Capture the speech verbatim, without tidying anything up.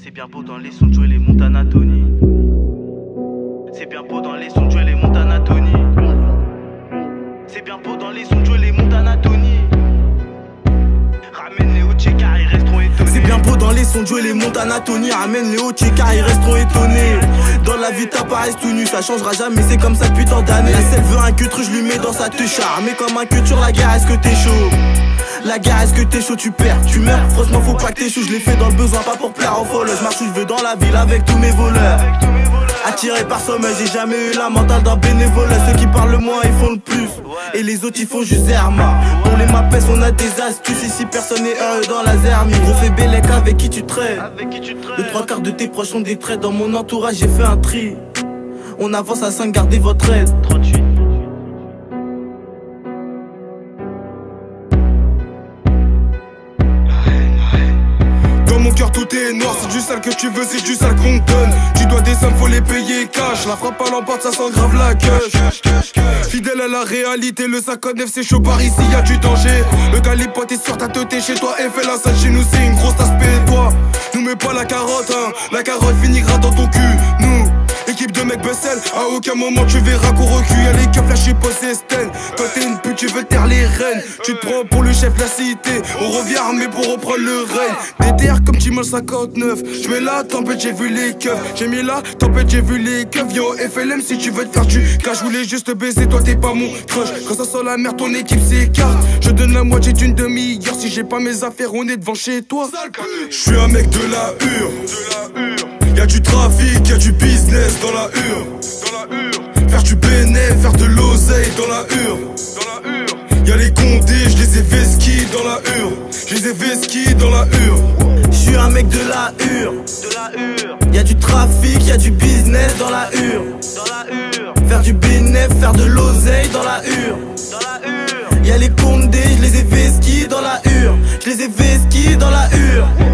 C'est bien beau dans les sons de jouer les Montana Tony. C'est bien beau dans les sons de jouer les Montana Tony. C'est bien beau dans les sons de jouer les Montana Tony. Ramène les hauts car ils resteront étonnés. C'est bien beau dans les sons de jouer les Montana Tony. Ramène les hauts car ils resteront étonnés. Dans la vie t'apparaissent tout nu, ça changera jamais, c'est comme ça depuis tant d'années. La selle veut un culture, je lui mets dans sa touche. Armé comme un culture, la guerre, est-ce que t'es chaud? La guerre, est-ce que t'es chaud, tu perds, tu meurs. Franchement faut pas que t'es chaud, je l'ai fait dans le besoin, pas pour plaire aux followers. Je marche où je veux dans la ville avec tous mes voleurs. Attiré par sommeil, j'ai jamais eu la mentale d'un bénévole. Ceux qui parlent le moins, ils font le plus. Et les autres, ils font juste zerma. Pour les mapes, on a des astuces. Ici, personne n'est heureux dans la zermie. Gros fait bellec avec qui tu traînes. Les trois quarts de tes proches sont des traits. Dans mon entourage, j'ai fait un tri. On avance à cinq, gardez votre aide. trente-huit. Mon cœur tout est noir, c'est du sale que tu veux, c'est du sale qu'on te donne. Tu dois des sommes, faut les payer cash. La frappe à l'emporte, ça sent grave la gueule. Fidèle à la réalité, le cinquante neuf c'est chaud par ici, y'a du danger. Le calibre t'es sur ta tête chez toi et fais la salle chez nous, c'est une grosse aspect toi. Nous mets pas la carotte, hein. La carotte finira dans ton cul. Nous équipe de mecs Bessel, à aucun moment tu verras qu'on recule. Y'a les keufs, là j'suis posé Sten. Quand t'es une pute, tu veux taire les reines. Tu te prends pour le chef de la cité. On revient armé pour reprendre le règne. D D R comme Timal cinquante-neuf. J'mets la tempête, j'ai vu les keufs. J'ai mis la tempête, j'ai vu les keufs. Viens au F L M si tu veux te faire du cash. J'voulais juste te baiser, toi t'es pas mon crush. Quand ça sent la merde, ton équipe s'écarte. Je donne la moitié d'une demi-heure. Si j'ai pas mes affaires, on est devant chez toi. J'suis un mec de la hure. Y'a du trafic, y'a du business dans la hure. Dans la hure. Faire du bénéf, faire de l'oseille dans la hure. Dans la hure. Y'a les condés, je les ai vesquis dans la hure. Je les ai vesquis dans la hure. J'suis un mec de la hure. De la hure. Y'a du trafic, y'a du business dans la hure. Dans la hure. Faire du bénéf, faire de l'oseille dans la hure. Dans la hure. Y'a les condés, je les ai vesquis dans la hure. Je les ai vesquis dans la hure.